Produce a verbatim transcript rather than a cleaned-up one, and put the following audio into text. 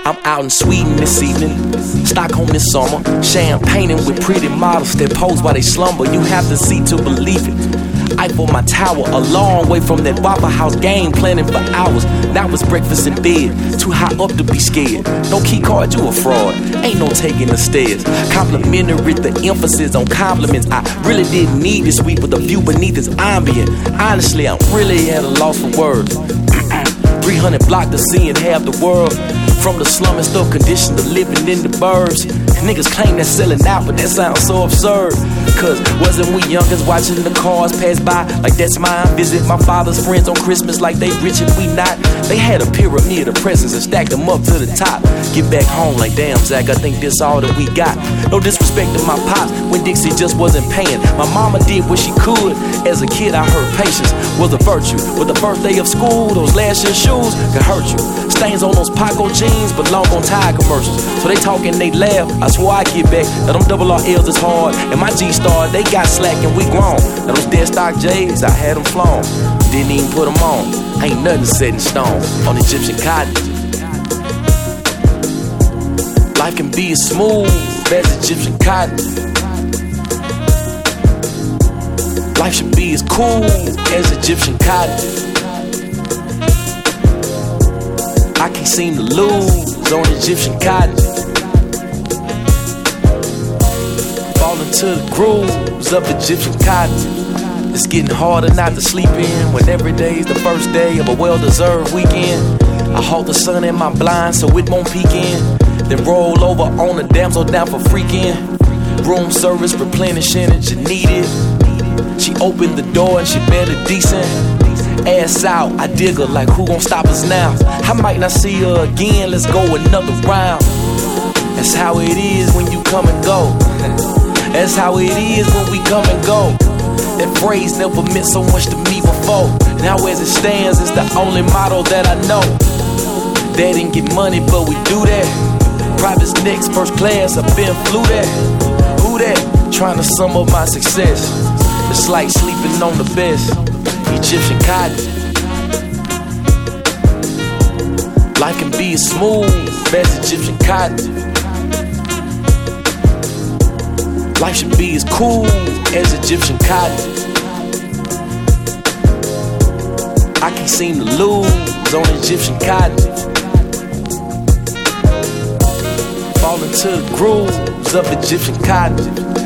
I'm out in Sweden this evening, Stockholm this summer, champagning with pretty models that pose while they slumber. You have to see to believe it. Eiffel my tower, a long way from that Waffle House game, planning for hours. Now it's breakfast in bed, too high up to be scared. No key card, you a fraud, ain't no taking the stairs. Complimentary, the emphasis on compliments. I really didn't need this week, but the view beneath is ambient. Honestly, I'm really at a loss for words. three hundred block to seeing half the world. From the slum and stuff conditioned to living in the burbs. Niggas claim they're selling out, but that sounds so absurd. Cause wasn't we youngins watching the cars pass by like that's mine? Visit my father's friends on Christmas like they rich and we not. They had a pyramid of presents and stacked them up to the top. Get back home like damn Zach, I think this all that we got. No disrespect to my pops when Dixie just wasn't paying. My mama did what she could. As a kid I heard patience was a virtue. But the first day of school, those last year shoes could hurt you. Stains on those Paco jeans belong on tire commercials. So they talk and they laugh. I swear I get back. Now them double R L's is hard. And my G-Star, they got slack and we grown. Now those dead stock J's, I had them flown. Didn't even put them on. Ain't nothing set in stone on Egyptian cotton. Life can be as smooth as Egyptian cotton. Life should be as cool as Egyptian cotton. I can't seem to lose on Egyptian cotton. Fall into the grooves of Egyptian cotton. It's getting harder not to sleep in when every day's the first day of a well-deserved weekend. I hold the sun in my blind so it won't peek in. Then roll over on the damsel down for freaking. Room service replenishing and you need it. She opened the door and she better decent. Ass out, I dig her like who gon' stop us now? I might not see her again, let's go another round. That's how it is when you come and go. That's how it is when we come and go. That phrase never meant so much to me before. Now as it stands, it's the only motto that I know. They didn't get money, but we do that. Private's next, first class, I've been flew that. Who that? Trying to sum up my success. It's like sleeping on the best. Egyptian cotton. Life can be as smooth as Egyptian cotton. Life should be as cool as Egyptian cotton. I can't seem to lose on Egyptian cotton. Fall into the grooves of Egyptian cotton.